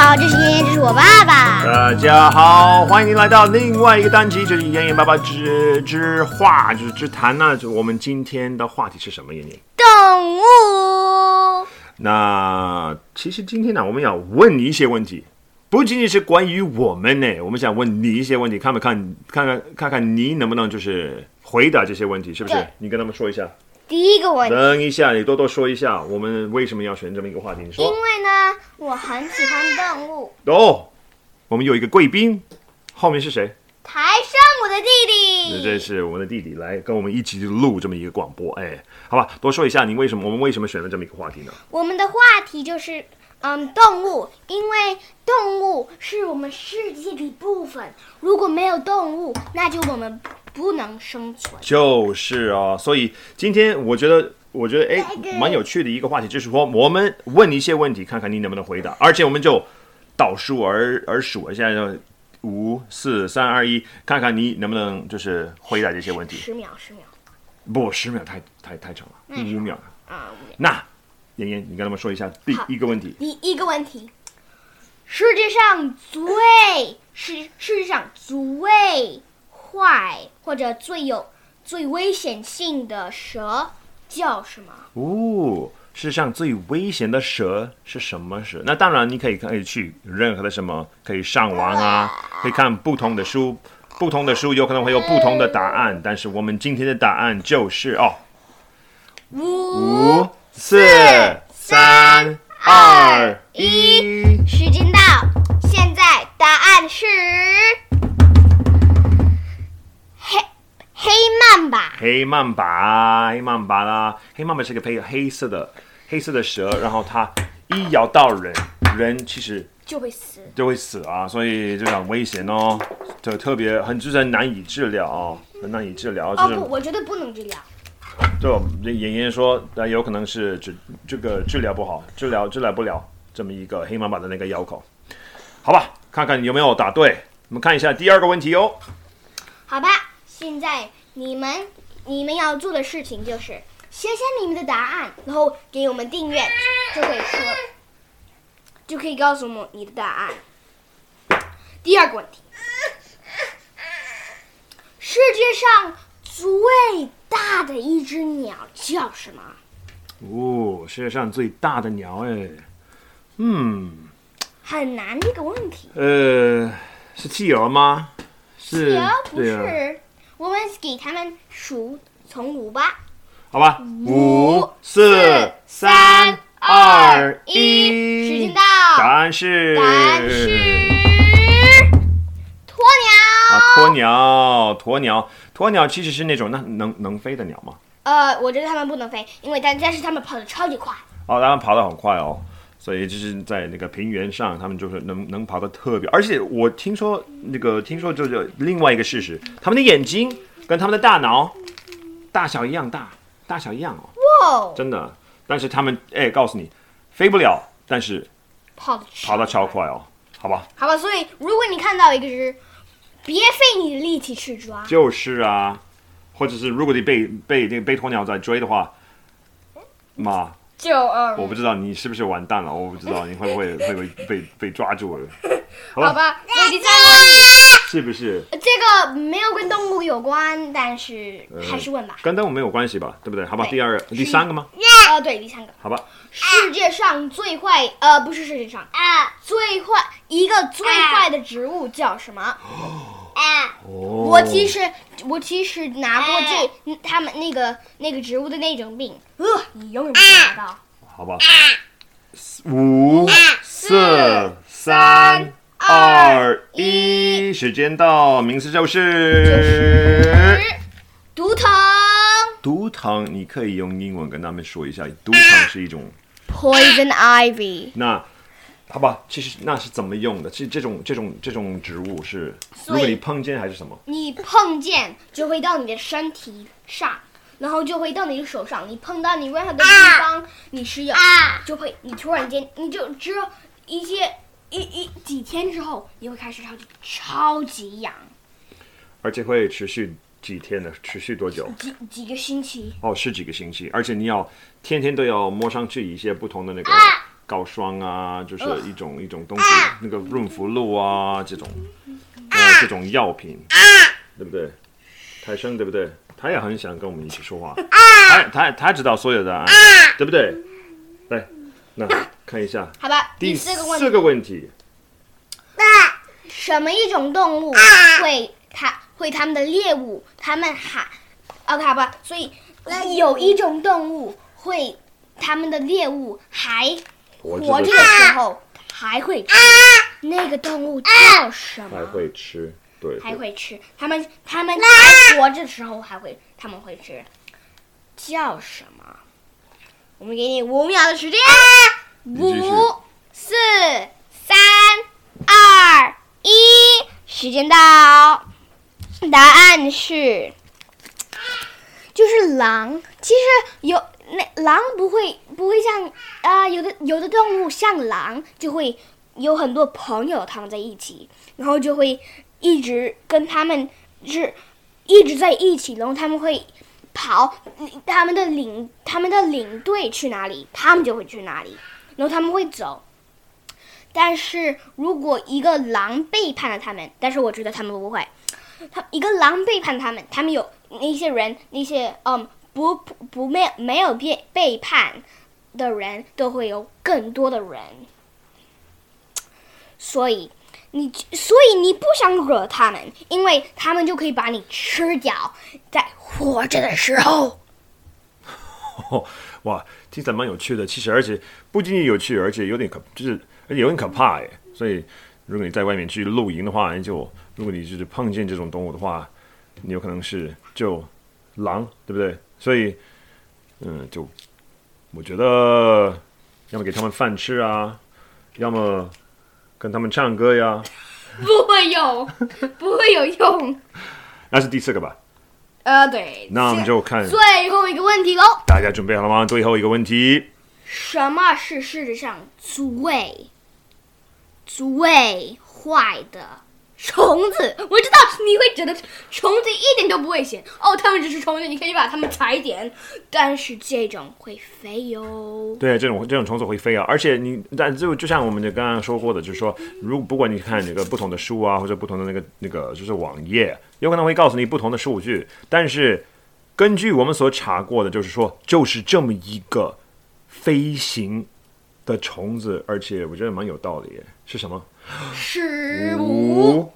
好，这是妍妍，这是我爸爸。 大家好，欢迎您来到另外一个单集，就是妍妍爸爸之话，就是之谈呢。我们今天的话题是什么？妍妍， 动物。 那其实今天呢，我们要问你一些问题，不仅仅是关于我们呢，我们想问你一些问题，看看你能不能就是回答这些问题，是不是？你跟他们说一下。 第一个问题， 等一下，你多说一下，我们为什么要选这么一个话题？你说。 因为呢，我很喜欢动物。 我们有一个贵宾，后面是谁？ 台上我的弟弟。 这是我们的弟弟，来跟我们一起录这么一个广播。好吧，多说一下，我们为什么选了这么一个话题呢？ 我们的话题就是动物，因为动物是我们世界的一部分，如果没有动物，那就我们不能生存。 就是啊，所以今天我觉得蛮有趣的一个话题，就是说我们问一些问题，看看你能不能回答，而且我们就倒数而数，现在就5、4、3、2、1，看看你能不能就是回答这些问题。 10秒， 不，10秒太长了，5秒啊。 那妍妍，你跟他们说一下第一个问题。 第一个问题，世界上最坏或者最危险性的蛇叫什么？世界上最危险的蛇是什么蛇？那当然，你可以去任何的什么，可以上网啊，可以看不同的书，不同的书有可能会有不同的答案，但是我们今天的答案就是5、4、3、2、1， 时间到，现在答案是黑曼巴。 黑曼巴啦，黑曼巴是个黑色的蛇，然后它一咬到人其实就会死啊，所以就很危险哦，就特别就是难以治疗哦，很难以治疗。 不，我觉得不能治疗。 就妍妍说，有可能是这个治疗不好，治疗不了这么一个黑曼巴的那个咬口。好吧，看看有没有答对。我们看一下第二个问题哦。 好吧，现在你们要做的事情就是写下你们的答案，然后给我们订阅，就可以告诉我们你的答案。第二个问题，世界上最大的一只鸟叫什么？ 世界上最大的鸟很难的一个问题。 是企鹅吗？ 企鹅不是， 对啊， 我们给他们数从5吧。 好吧，5、4、3、2、1， 时间到， 答案是鸵鸟。 鸵鸟其实是那种能飞的鸟吗？ 我觉得它们不能飞，因为但是它们跑得超级快。 它们跑得很快哦，所以就是在那个平原上，它们就是能跑得特别。而且我听说就是另外一个事实，它们的眼睛跟它们的大脑大小一样哦，真的。但是它们告诉你，飞不了，但是跑得超快哦，好吧。 所以如果你看到一个只，别费你的力气去抓。 就是啊，或者是如果你被鸵鸟在追的话，我不知道你是不是完蛋了，我不知道你会不会被抓住了。好吧，所以第三个问题是不是？ 这个没有跟动物有关，但是还是问吧。 跟动物没有关系吧，对不对？好吧，第三个吗？ 对，第三个。 好吧。 世界上最坏不是世界上最坏的植物叫什么？我其实拿过他们那个植物的那种病，你永远不会拿到。 好吧，5、4、3、2、1，时间到，名字就是毒藤。 毒藤，你可以用英文跟他们说一下，毒藤是一种 poison ivy。 那好吧，其实那是怎么用的？其实这种植物是，如果你碰见还是什么？ 你碰见就会到你的身体上，然后就会到你的手上。你碰到你任何的地方，你是有就会，你突然间你就只有几天之后，你会开始超级痒， 而且会持续几天呢？持续多久？ 几个星期。 是几个星期，而且你要天天都要摸上去一些不同的那个膏霜啊，就是一种东西，那个润肤露啊这种药品，对不对？泰生对不对？他也很想跟我们一起说话，他知道所有的答案，对不对？来，那看一下， 好吧， 第 4 个问题， 什么一种动物会他们的猎物，他们OK 好吧，所以有一种动物会他们的猎物还活着的时候还会吃，那个动物叫什么？ 还会吃，对， 还会吃，他们还活着的时候他们会吃，叫什么？我们给你5秒的时间，5、4、3、2、1，时间到。答案是，就是狼。其实狼不会像有的动物像狼，就会有很多朋友他们在一起，然后就会一直跟他们一直在一起，然后他们会跑，他们的领队去哪里，他们就会去哪里，然后他们会走。但是如果一个狼背叛了他们，但是我觉得他们不会，一个狼背叛他们有那些人，那些没有背叛的人都会有更多的人，所以你不想惹他们，因为他们就可以把你吃掉，在活着的时候。 哇，听起来蛮有趣的。其实，而且不仅仅有趣，而且有点可怕耶。所以，如果你在外面去露营的话，如果你就是碰见这种动物的话，你有可能是就狼，对不对？所以，我觉得要么给他们饭吃啊，要么跟他们唱歌呀。 不会有用。 那是第4个吧？ 对。 那我们就看最后一个问题喽。 大家准备好了吗？最后一个问题。 什么是世界上最坏的虫子？我知道你会觉得虫子一点都不危险哦，它们只是虫子，你可以把它们踩点，但是这种会飞哟。 对，这种虫子会飞啊，而且但就像我们刚刚说过的，就是说，不管你看那个不同的书啊，或者不同的那个就是网页，有可能会告诉你不同的数据，但是根据我们所查过的，就是说，就是这么一个飞行的虫子，而且我觉得蛮有道理耶，是什么 ？5、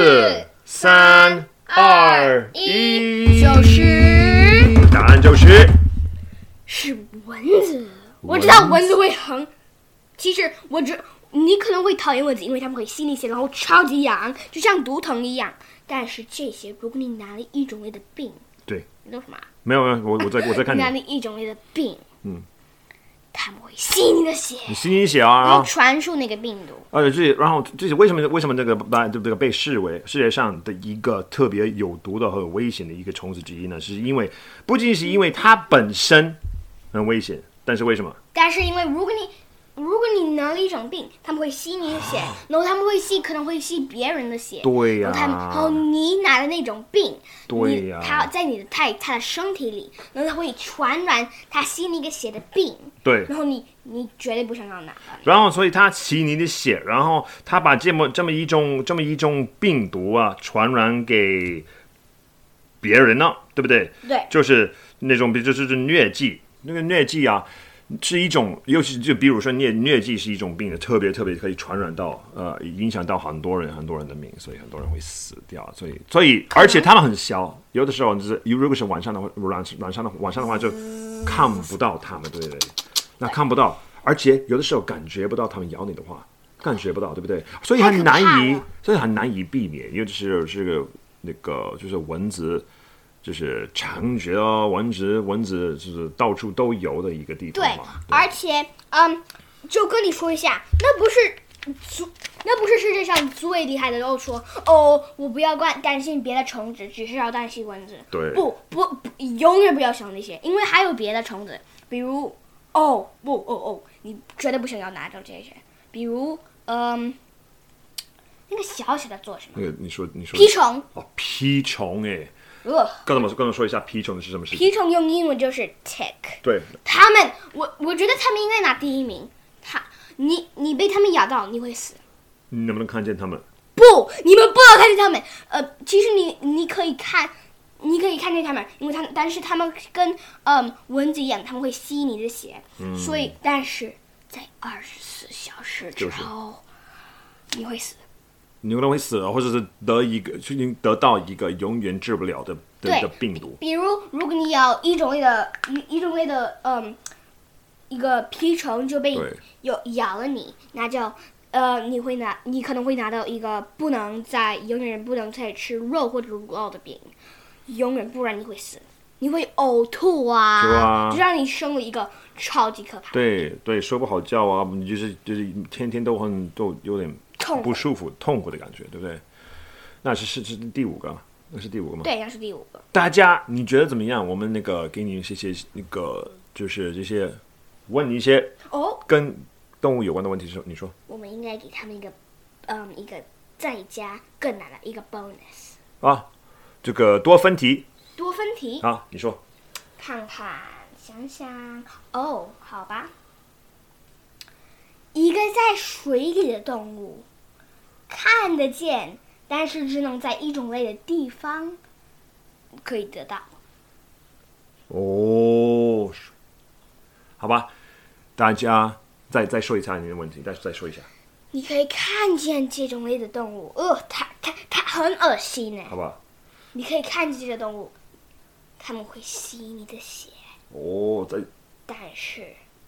4、3、2、1， 就是答案就是蚊子。我知道蚊子会其实你可能会讨厌蚊子，因为它们会吸你血，然后超级痒，就像毒藤一样。但是这些，如果你拿了一种类的病， 对， 你说什么？ 没有，我在看你。 拿了一种类的病，他们会吸你的血， 你吸你血啊， 然后传输那个病毒。 然后这是为什么这个被视为世界上的一个特别有毒的和危险的一个虫子之一呢？是因为不仅是因为它本身很危险，但是为什么？ 但是因为如果你拿了一种病，他们会吸你的血，然后他们可能会吸别人的血。 对呀。 然后你拿的那种病， 对呀。 它在他的身体里，然后它会传染他吸你的血的病。 对。 然后你绝对不想要拿。 然后所以他吸你的血，然后他把这么一种病毒啊传染给别人呢，对不对？ 对。 就是那种就是疟疾，那个疟疾啊。是一种，尤其就比如说疟疾是一种病的，特别可以传染到影响到很多人的命，所以很多人会死掉。所以而且他们很小，有的时候就是如果是晚上的话就看不到他们，对不对？那看不到，而且有的时候感觉不到他们咬你的话，感觉不到，对不对？所以很难以避免，尤其是这个那个就是蚊子。就是猖獗啊，蚊子就是到处都有的一个地方嘛。 对，而且就跟你说一下，那不是世界上最厉害的。然后说我不要担心别的虫子，只是要担心蚊子。 对， 不，永远不要想那些，因为还有别的虫子，比如你绝对不想要拿走这些，比如那个小小的做什么？ 那个你说蜱虫。 蜱虫哎。跟我们说一下蜱虫是什么事情？ 蜱虫用英文就是 tick。 对， 他们，我觉得他们应该拿第一名。 你被他们咬到，你会死。 你能不能看见他们？ 不，你们不能看见他们。其实你可以看见他们，因为但是他们跟蚊子一样，他们会吸你的血。所以，但是在24小时之后，你会死。 你可能会死，或者是得到一个永远治不了的病毒。 比如果你咬一种类的一个蜱虫就被咬了你，那就你可能会拿到一个永远不能再吃肉或者乳酪的病，永远，不然你会死，你会呕吐啊，就让你生了一个超级可怕。 对，睡不好觉啊，你就是天天都有点不舒服、痛苦的感觉，对不对？那是第5个，那是第5个吗？ 对，那是第5个。 大家你觉得怎么样？我们给你一些就是这些问你一些跟动物有关的问题的时候，你说我们应该给他们一个再加更难的一个 bonus 啊，这个多分题啊，你说看看想想好吧，一个在水里的动物看得见，但是只能在一种类的地方可以得到。 好吧，大家再说一下你的问题，再说一下。 你可以看见这种类的动物，它很恶心呢。 好吧。 你可以看见这些动物，它们会吸你的血。但是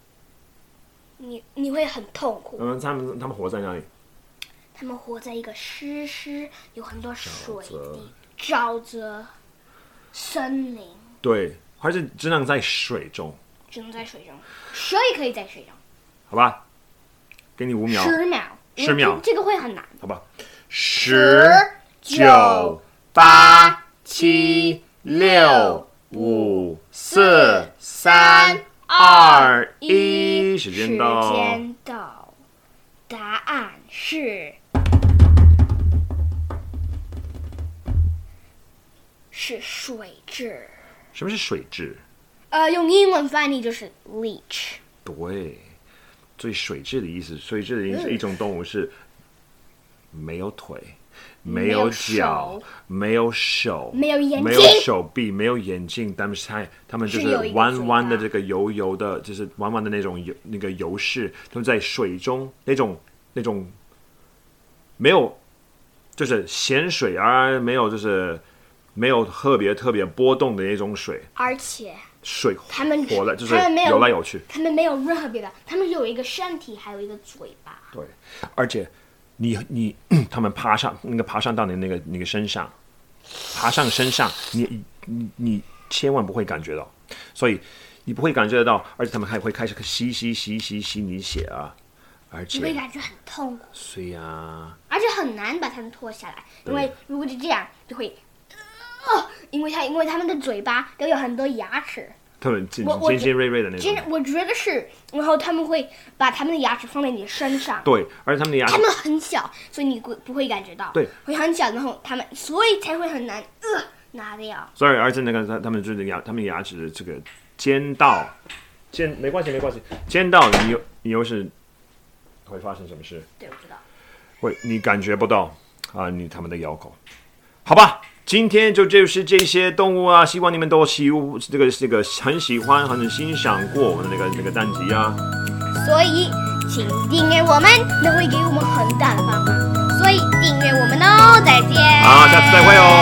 你会很痛苦。 他们活在哪里？ 他们活在一个湿有很多水的沼泽森林。 对，还是只能在水中。 蛇也可以在水中。 好吧，给你5秒。10秒。 这个会很难。 好吧，10、9、8、7、6、5、4、3、2、1，时间到。 答案是水蛭。 什么是水蛭？ 用英文翻译就是 leech。 对，所以水蛭的意思是一种动物，是没有腿、没有脚、没有手、 没有眼睛、 没有手臂、没有眼睛，但是他们就是弯弯的这个油的，就是弯弯的那种那个油饰，他们在水中那种没有就是咸水，而没有就是没有特别波动的那种水， 而且水他们活了，就是游来游去。 他们没有任何别的，他们有一个身体，还有一个嘴巴。 对，而且他们爬上到你那个身上，爬上身上，你千万不会感觉到，所以你不会感觉得到，而且他们还会开始吸你血啊，而且你会感觉很痛苦。 是呀， 而且很难把它们脱下来，因为如果是这样就会。因为他们的嘴巴都有很多牙齿， 他们尖锐锐的那种。 我觉得是，然后他们会把他们的牙齿放在你的身上。 对，而且他们的牙齿。 他们很小，所以你不会感觉到。 对， 会很小，然后所以才会很难拿掉。 所以，而且他们就是他们牙齿的这个尖到，没关系，尖到你又是会发生什么事？ 对，我知道。 你感觉不到啊，他们的咬口，好吧。今天就是这些动物啊，希望你们都这个很喜欢、很欣赏过我们的那个单集啊。 所以，请订阅我们，那会给我们很大的帮忙。所以订阅我们哦，再见。 好，下次再会哦。